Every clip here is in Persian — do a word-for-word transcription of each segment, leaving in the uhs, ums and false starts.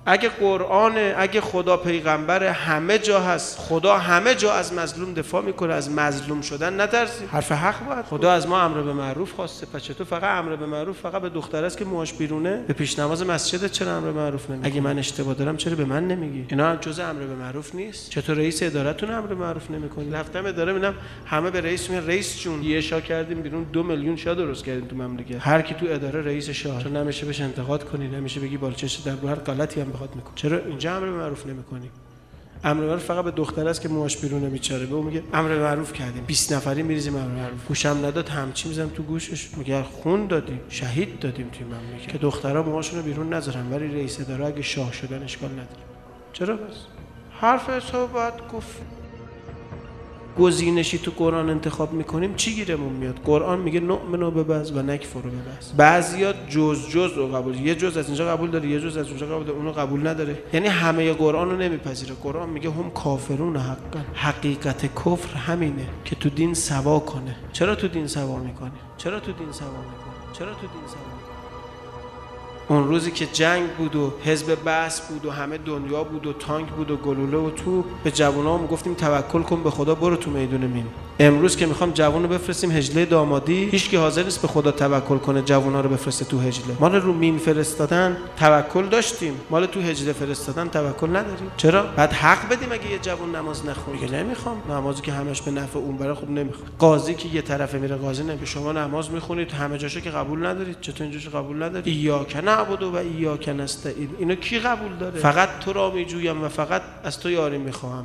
اگه قرآنه، اگه خدا پیغمبر همه جا هست، خدا همه جا از مظلوم دفاع میکنه، از مظلوم شدن نترسید. حرف حق باید. خدا از ما امر به معروف خواسته، پس چطور فقط امر به معروف فقط به دختر است که موهاش بیرونه؟ به پیش نماز مسجد چرا امر به معروف نمیگی؟ اگه من اشتباه دارم چرا به من نمیگی؟ اینا جزء امر به معروف نیست؟ چطور رئیس ادارتون امر به معروف نمیکنی؟ رفتم اداره میبینم همه به رئیس میگن رئیس جون یه شاه کردیم بیرون، دو میلیون شاه درست کردیم تو مملکت. هر کی تو اداره رئیس شاه، چون نمیشه بهش انتقاد کنی، نمیشه بگی بالچش در هر غلطی هم بخواد میکنه. چرا اینجا امر به معروف نمی‌کنی؟ امر به معروف فقط به دختر است که موهاش بیرونه بیچاره. به اون میگه امر به معروف کردیم، بیست نفری میریزیم امر به معروف. گوشم نداد همچی میذارم تو گوشش، میگه خون دادیم، شهید دادیم توی مملکت که دخترها موهاشون رو بیرون نذارن، ولی رئیس اداره اگه شاه شدن اشکال نداره. چرا بس؟ حرف حساب باید گفت. گزینشی تو قرآن انتخاب میکنیم چی گیرمون میاد؟ قرآن میگه نؤمن ببعض و نکفر ببعض. بعضیا جز جز رو قبول، یه جز از اینجا قبول داره، یه جز از اونجا قبول داره، اونو قبول نداره. یعنی همه قرآن رو نمیپذیره. قرآن میگه هم کافرون حقا. حقیقت کفر همینه که تو دین سوا کنه. چرا تو دین سوا میکنی؟ چرا تو دین سوا میکنی؟ چرا تو دین سوا میکنی؟ اون روزی که جنگ بود و حزب بعث بود و همه دنیا بود و تانک بود و گلوله و توپ، به جوونا میگفتیم توکل کن به خدا، برو تو میدون مین. امروز که میخوام جوونو بفرستیم هجله دامادی، هیچکی حاضر نیست به خدا توکل کنه جوونا رو بفرسته تو هجله. مال رو مین فرستادن توکل داشتیم، مال تو هجله فرستادن توکل نداریم. چرا؟ بعد حق بدیم اگه یه جوون نماز نخونه. میگه نمیخوام، نمازی که همش به نفع اون برای خوب نمیخوام. قاضی که یه طرفه میره قاضی نمیگه شما نماز میخونید همه جاشو که قبول ندارید، چطور اینجاشو قبول ندارید؟ ایاک نعبد و ایاک نستعین. اینو کی قبول داره؟ فقط تو را میجویم و فقط از تو یاری میخواهم.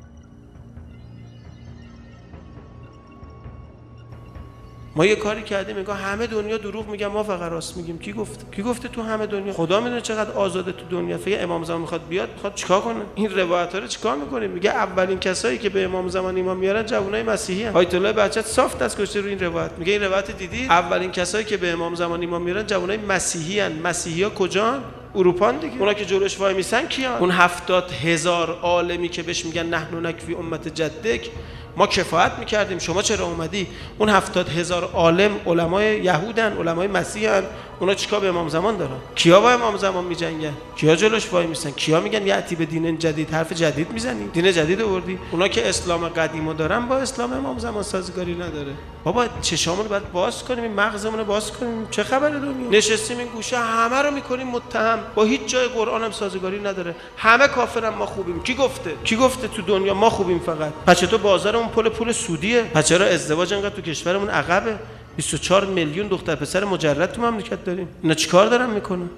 ما یه کاری کردیم میگه همه دنیا دروغ میگن ما فقط راست میگیم. کی گفت؟ کی گفته تو همه دنیا؟ خدا میدونه چقدر آزاده تو دنیا. فکر امام زمان میخواد بیاد، میخواد چیکار کنه؟ این روایت‌ها رو چیکار میکنیم؟ میگه اولین کسایی که به امام زمان ایمان میارن جوانای مسیحی ان. آیت الله بهجت صاف دست گذاشته رو این روایت. میگه این روایت دیدید؟ اولین کسایی که به امام زمان ایمان میارن جوانای مسیحی ان. مسیحی‌ها کجان؟ اروپا دیگه. اونا که جلوش وای میسن کیان؟ اون هفتاد هزار عالمی که بهش میگن نحن نکفی امت جدک، ما کفایت میکردیم، شما چرا اومدی؟ اون هفتاد هزار عالم علمای یهودن، علمای مسیحن. اونا چیکار به امام زمان دارن؟ کیا با امام زمان میجنگن؟ کیا جلوش وای میسن؟ کیا میگن یاتی به دین جدید؟ حرف جدید میزنی؟ دین جدید آوردی؟ اونا که اسلام قدیمو دارن با اسلام امام زمان سازگاری نداره. بابا چشامون رو باید باز کنیم، مغزمون رو باز کنیم. چه خبر دنیا؟ نشستیم این گوشه همه رو میکنیم متهم، با هیچ جای قرآن هم سازگاری نداره. همه کافرن، ما خوبیم. کی گفته؟ کی گفته تو دنیا ما خوبیم فقط؟ پس چطور بازارمون پول پول سودیه؟ پس چرا ازدواج انقدر تو کشورمون عقبه؟ بیست و چهار میلیون دختر پسر مجرد تو مملکت داریم. اینا چیکار دارن میکنن؟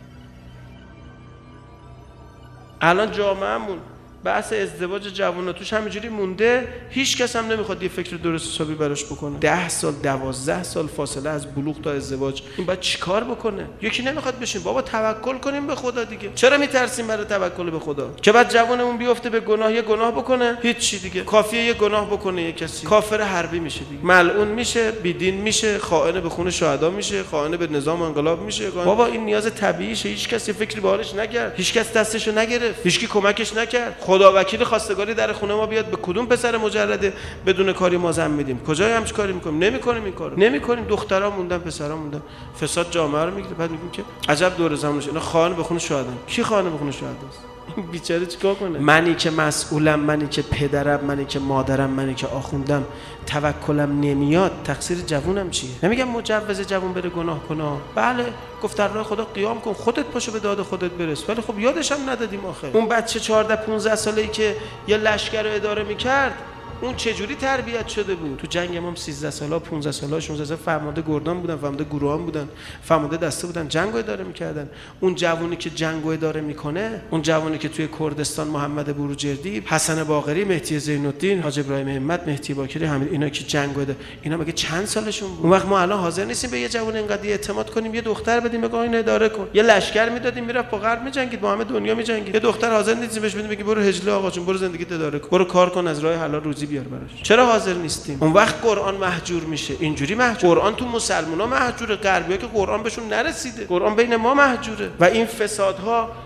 الان جامعهمون بحث ازدواج جوونا توش همینجوری مونده، هیچ کس هم نمیخواد یه فکر درست حسابی براش بکنه. ده سال دوازده سال فاصله از بلوغ تا ازدواج، این باید چیکار بکنه؟ یکی نمیخواد بشین بابا توکل کنیم به خدا دیگه. چرا میترسیم برای توکل به خدا؟ که بعد جوونمون بیفته به گناه، یه گناه بکنه هیچ چی دیگه، کافیه یه گناه بکنه یه کسی کافر حربی میشه دیگه، ملعون میشه، بیدین میشه، خائن به خون شهدا میشه، خائن به نظام انقلاب میشه. بابا این نیاز طبیعیشه، هیچ کسی فکری بهش نکرد، هیچ کس دستشو نگرفت، هیچ کی کمکش نکرد. خدا وکیل خواستگاری در خونه ما بیاد به کدوم پسر مجرده بدون کاری ما زن میدیم؟ کجای همچ کاری میکنیم؟ نمیکنیم این کارو، نمیکنیم. دخترها موندن، پسرها موندن، فساد جامعه رو میگیره. بعد میگیم که عجب دور زمانش، اینا خائن به خون شهدا. کی خائن به خون شهدا است؟ این بیچاره چیکار کنه؟ منی که مسئولم، منی که پدرم، منی که مادرم، منی که آخوندم، توکلم نمیاد، تقصیر جوونم چیه؟ نمیگم مجوز جوون بره گناه کنه، بله گفت در راه خدا قیام کن، خودت پاشو به داد خودت برس، ولی خب یادش هم ندادیم آخه. اون بچه چهارده پانزده ساله‌ای که یه لشکر رو اداره میکرد، اون چه جوری تربیت شده بود؟ تو جنگ امام سیزده ساله، پانزده ساله، شانزده ساله فرمانده گردان بودن، فرمانده گروهان بودن، فرمانده دسته بودن، جنگو اداره میکردن. اون جوونی که جنگو اداره میکنه، اون جوونی که توی کردستان محمد بروجردی، حسن باقری، مهدی زین‌الدین، حاج ابراهیم همت، مهدی باکری، همین اینا که جنگو اداره، اینا مگه چند سالشون بود؟ اون وقت ما الان حاضر نیستیم به یه جوون اینقدر اعتماد کنیم، یه دختر بدیم بگیم اینو اداره کن. یه لشکر میدادیم میرفت با غرب میجنگید، با همه دنیا میجنگید. یه دختر حاضر نیستیم بهش بدیم بگیم برو هجله آقا جون، برو زندگیت اداره کن، برو کار کن، از راه حلال روزی بیار براش. چرا حاضر نیستیم؟ اون وقت قرآن محجور میشه. اینجوری محجور، قرآن تو مسلمونا محجوره، غربی‌ها که قرآن بهشون نرسیده، قرآن بین ما محجوره. و این فسادها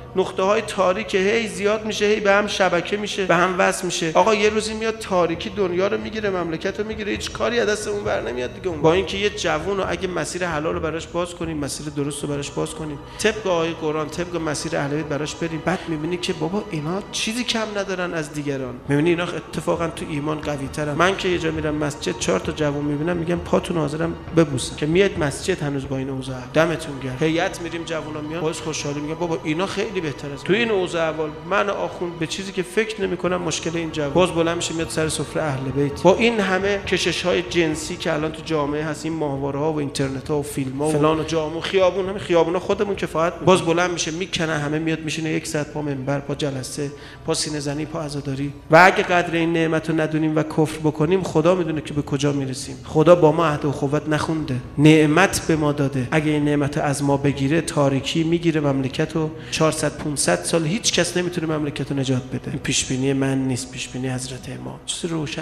نقطه های تاریک هی زیاد میشه، هی به هم شبکه میشه، به هم وصل میشه. آقا یه روزی میاد تاریکی دنیا رو میگیره، مملکت رو میگیره، هیچ کاری از دست اون بر نمیاد دیگه. اون با اینکه یه جوون رو اگه مسیر حلال رو براش باز کنیم، مسیر درست رو براش باز کنیم، طبق آیه قرآن، طبق مسیر اهل بیت براش بریم، بعد میبینی که بابا اینا چیزی کم ندارن از دیگران. میبینی اینا اتفاقا تو ایمان قوی ترن. من که یه جا میرم مسجد چهار تا جوون میبینم میگم پاتون حاضرم ببوسم که میاد مسجد هنوز با این اوضاع. دمتون گرم. هیئت میریم جوونا میان باز خوشحالی میگم بابا اینا خیلی بهتر از تو این اوضاع اول. من آخوند به چیزی که فکر نمیکنم مشکل این جوون باز بلند میشه میاد سر سفره اهل بیت. با این همه کشش‌های جنسی که الان تو جامعه هست، این ماهواره‌ها و اینترنت‌ها و فیلم‌ها و فلان و جام و خیابون، همین خیابونا خودمون کفایت می‌کنه. باز بلند میشه میکنه همه میاد میشینه یک ساعت پا منبر، پا جلسه، پا سینه زنی، پا عزاداری. و اگه قدر این نعمت رو ندونیم و کفر بکنیم، خدا میدونه که به کجا میرسیم. خدا با ما عهد و اخوت نخونده، نعمت به ما داده. اگه این نعمت از ما بگیره، تاریکی میگیره مملکت رو. چهارصد پانصد سال هیچ کس نمیتونه مملکت رو نجات بده. این پیش بینی من نیست، پیش بینی حضرت امام. چیز روشنیه.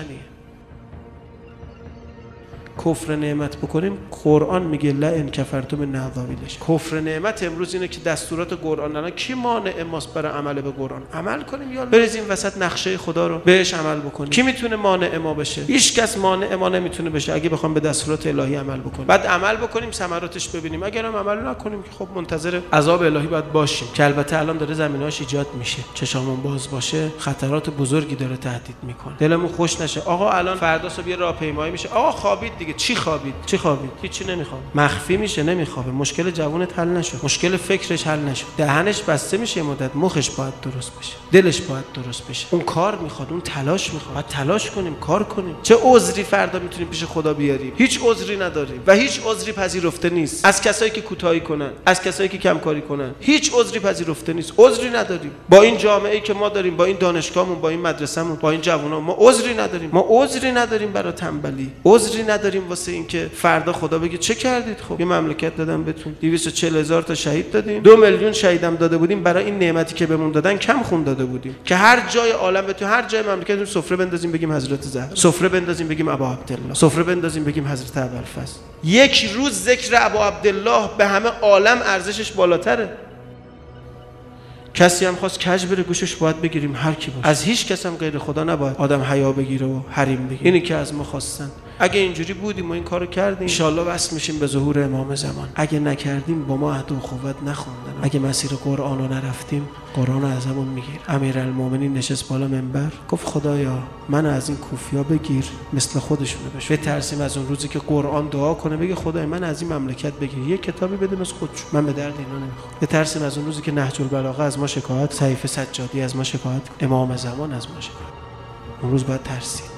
کفر نعمت بکنیم، قرآن میگه لا ان کفرتم من عذابیلش. کفر نعمت امروز اینه که دستورات قرآن الان کی مانع ماست برای عمل به قرآن؟ عمل کنیم یا بریزیم وسط نقشه خدا رو بهش عمل بکنیم. کی میتونه مانع ما بشه؟ هیچ کس مانع ما نمیتونه بشه اگه بخوام به دستورات الهی عمل بکنیم. بعد عمل بکنیم، ثمراتش ببینیم. اگر هم عمل نکنیم که خب منتظر عذاب الهی باید باشیم که البته الان داره زمیناش ایجاد میشه. چشامون باز باشه، خطرات بزرگی داره تهدید میکنه. دلمون خوش نشه. آقا الان فردا صبح یه راهپیمایی میشه، آقا خوابید دیگه. چی خوابید؟ چی خوابید؟ هیچی نمیخواد. مخفی میشه، نمیخوابه. مشکل جوونت حل نشد. مشکل فکرش حل نشد. دهنش بسته میشه مدت، مخش باید درست بشه. دلش باید درست بشه. اون کار میخواد، اون تلاش میخواد. باید تلاش کنیم، کار کنیم. چه عذری فردا میتونیم پیش خدا بیاریم؟ هیچ عذری نداریم و هیچ عذری پذیرفته نیست. از کسایی که کوتاهی کنن، از کسایی که کمکاری کنن، هیچ عذری پذیرفته نیست. عذری نداریم. با این جامعه‌ای که ما داریم، با این دانشگاهمون، با این مدرسه‌مون، با این جوونا، ما عذری نداریم. ما عذری نداریم برای تنبلی. عذری نداریم واسه اینکه فردا خدا بگه چه کردید؟ خب یه مملکت دادم بهتون، دویست و چهل هزار تا شهید دادیم، دو میلیون شهیدم داده بودیم، برای این نعمتی که بهمون دادن کم خون داده بودیم که هر جای عالم بتون، هر جای مملکتتون سفره بندازیم بگیم حضرت زهرا، سفره بندازیم بگیم ابا عبدالله، سفره بندازیم بگیم حضرت ابوالفضل. یک روز ذکر ابا عبدالله به همه عالم ارزشش بالاتره. کسی هم خواست کج بره گوشش باید بگیریم، هر کی باشه. از هیچ کس هم غیر خدا نباید آدم حیا بگیره و حریم بگیره. اینی که از ما خواستن. اگه اینجوری بودیم و این کارو کردیم، ان شاءالله وصل میشیم به ظهور امام زمان. اگه نکردیم با ما عهد و اخوت نخوندن. اگه مسیر قرآن رو نرفتیم، قرآن رو ازمون میگیر. امیرالمومنین نشست بالا منبر، گفت خدایا من از این کوفیا بگیر مثل خودشونو بشه. بترسیم از اون روزی که قرآن دعا کنه بگه خدای من از این مملکت بگیر، یه کتابی بده مثل خودش، من به درد اینا نمیخوام. بترسیم از اون روزی که نهج البلاغه از ما شکایت، صحیفه سجادی از ما شکایت، امام زمان از ما شکایت. اون روز باید ترسید.